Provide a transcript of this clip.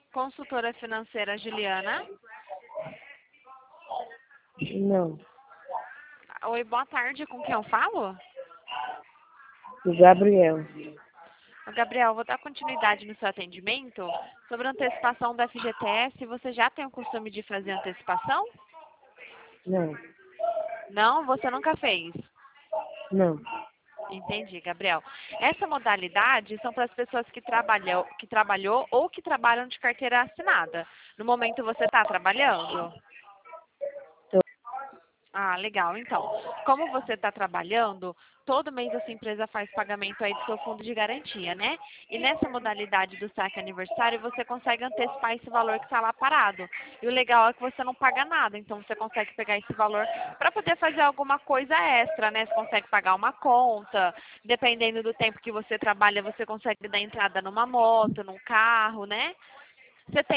Consultora financeira Juliana. Não. Oi, boa tarde. Com quem eu falo? O Gabriel. Gabriel, vou dar continuidade no seu atendimento. Sobre a antecipação do FGTS, você já tem o costume de fazer antecipação? Não. Não? Você nunca fez? Não. Entendi, Gabriel. Essa modalidade são para as pessoas que trabalhou ou que trabalham de carteira assinada. No momento você está trabalhando? Tô. Ah, legal. Então, como você está trabalhando, todo mês a sua empresa faz pagamento aí do seu fundo de garantia, né? E nessa modalidade do saque aniversário, você consegue antecipar esse valor que está lá parado. E o legal é que você não paga nada, então você consegue pegar esse valor para poder fazer alguma coisa extra, né? Você consegue pagar uma conta, dependendo do tempo que você trabalha, você consegue dar entrada numa moto, num carro, né? Você tem